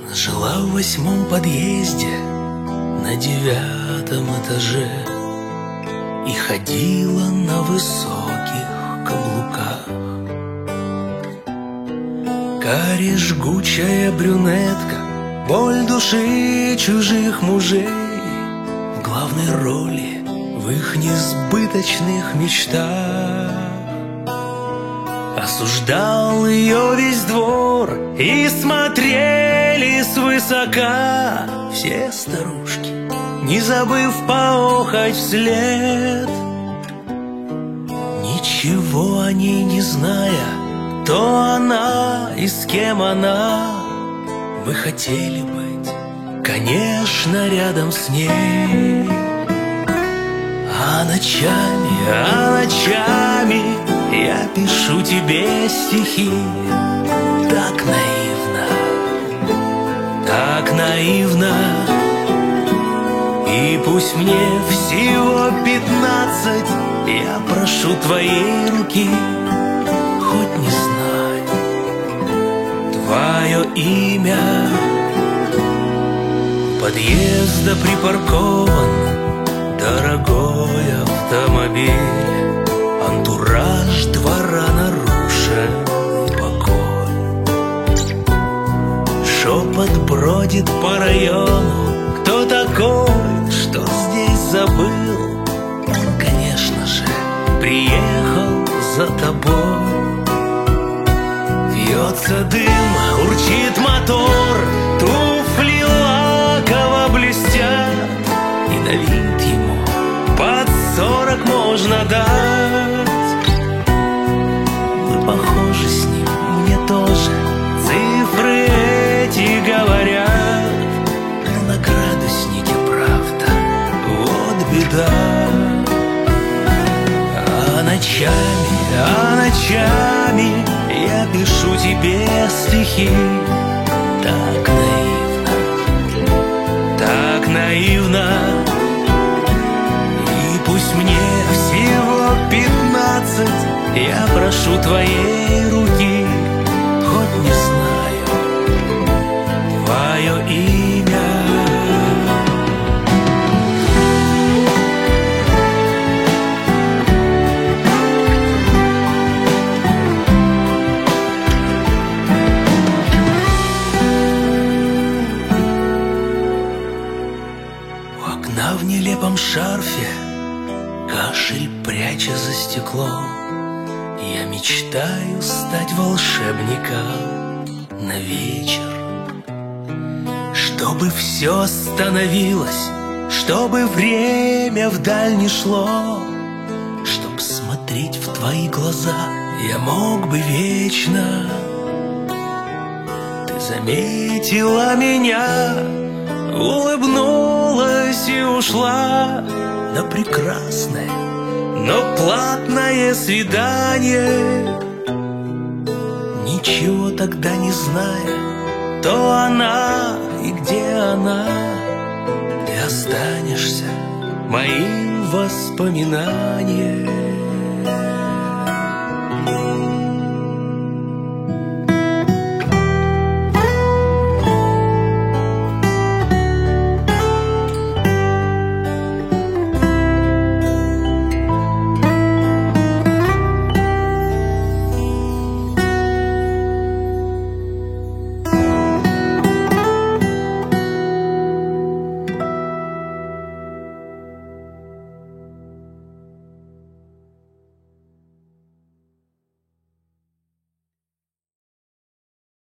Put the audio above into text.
Жила в 8-м подъезде на 9-м этаже и ходила на высоких каблуках. Карие жгучая брюнетка, боль души чужих мужей, в главной роли в их несбыточных мечтах. Осуждал ее весь двор, и смотрели свысока все старушки, не забыв поохать вслед. Ничего о ней не зная, кто она и с кем она, вы хотели быть, конечно, рядом с ней. А ночами я пишу тебе стихи, так наивно. И пусть мне всего 15, я прошу твоей руки, хоть не знаю твое имя. У подъезда припаркован дорогой автомобиль, антураж двора нарушен покой. Шепот бродит по району, кто такой, что здесь забыл? Он, конечно же, приехал за тобой. Вьется дым, урчит мотор, туфли лаково блестят, и на вид ему под 40 можно дать. Мы похожи с ним, мне тоже цифры эти говорят, но на градуснике правда, вот беда. А ночами я пишу тебе стихи, так наивно. Пусть мне всего 15, я прошу твоей руки, хоть не знаю твое имя. У окна в нелепом шарфе кашель пряча за стеклом, я мечтаю стать волшебником на вечер. Чтобы все остановилось, чтобы время вдаль не шло, чтоб смотреть в твои глаза я мог бы вечно. Ты заметила меня, улыбнулась и ушла на прекрасное, но платное свидание. Ничего тогда не зная, то она и где она, ты останешься моим воспоминанием.